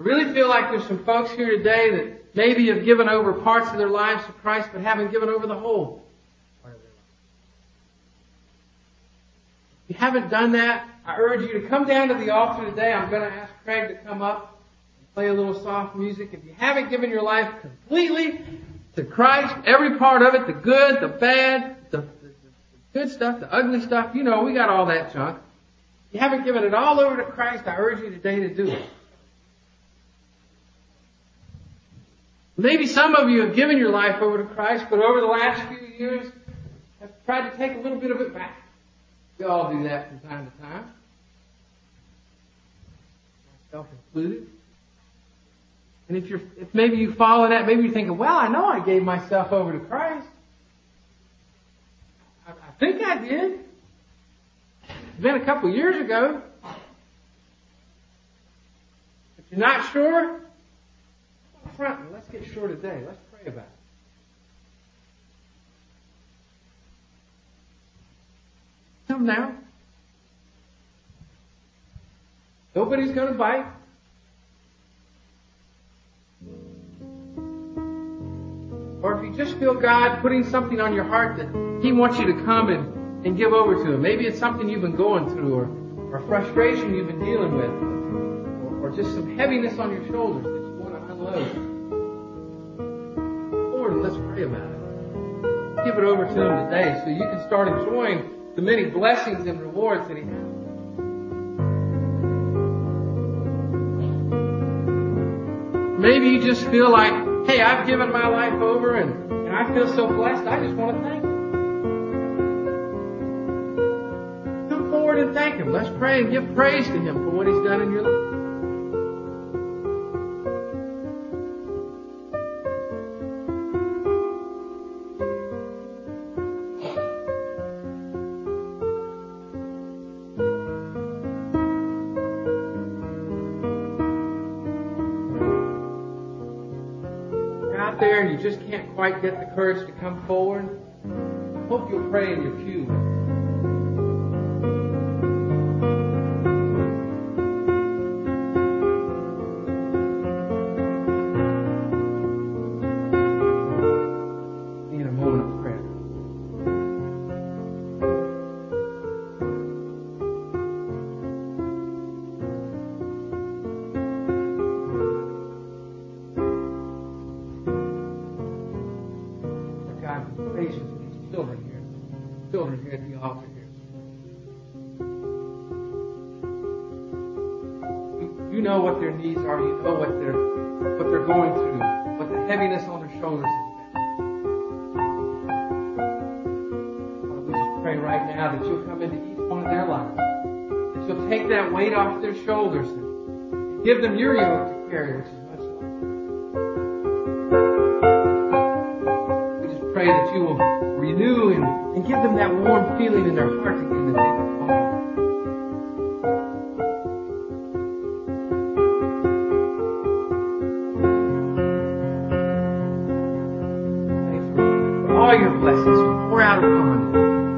really feel like there's some folks here today that maybe have given over parts of their lives to Christ but haven't given over the whole part of their life. If you haven't done that, I urge you to come down to the altar today. I'm going to ask Craig to come up and play a little soft music. If you haven't given your life completely to Christ, every part of it, the good, the bad, the good stuff, the ugly stuff, we got all that junk. If you haven't given it all over to Christ, I urge you today to do it. Maybe some of you have given your life over to Christ, but over the last few years have tried to take a little bit of it back. We all do that from time to time. Myself included. And if maybe you follow that, maybe you're thinking, well, I know I gave myself over to Christ. I think I did. It's been a couple years ago. But you're not sure? Come up front and let's get sure today. Let's pray about it. Come now. Nobody's going to bite. Or if you just feel God putting something on your heart that He wants you to come and give over to Him. Maybe it's something you've been going through or frustration you've been dealing with or just some heaviness on your shoulders that you want to unload. Lord, let's pray about it. Give it over to Him today so you can start enjoying the many blessings and rewards that He has. Maybe you just feel like, hey, I've given my life over and I feel so blessed, I just want to thank Him. Come forward and thank Him. Let's pray and give praise to Him for what He's done in your life. There and you just can't quite get the courage to come forward, I hope you'll pray in your pew. In a moment of prayer. Children here at the altar here. You know what their needs are. You know what they're going through. What the heaviness on their shoulders is. Father, we just pray right now that You'll come into each one of their lives. That You'll take that weight off their shoulders and give them Your yoke to carry, which is much lighter. We just pray that You will renew and give them that warm feeling in their heart again that they belong. Thank You for all Your blessings You pour out upon them.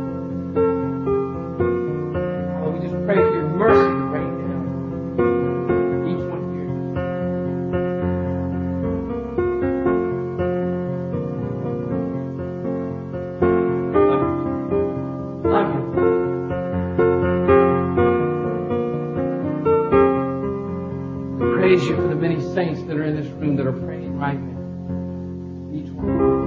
Father, we just pray for Your mercy to rain down on each one here. Love You. We praise You for the many saints that are in this room that are praying right now. Each one.